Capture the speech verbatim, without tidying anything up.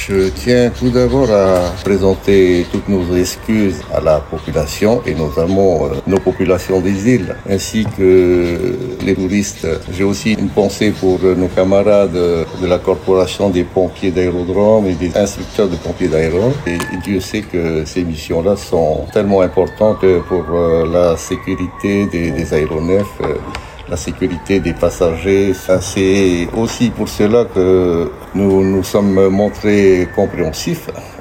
Je tiens tout d'abord à présenter toutes nos excuses à la population et notamment euh, nos populations des îles ainsi que les touristes. J'ai aussi une pensée pour nos camarades de la corporation des pompiers d'aérodrome et des instructeurs de pompiers d'aérodrome. Et Dieu sait que ces missions-là sont tellement importantes pour euh, la sécurité des, des aéronefs. Euh, la sécurité des passagers. C'est aussi pour cela que nous nous sommes montrés compréhensifs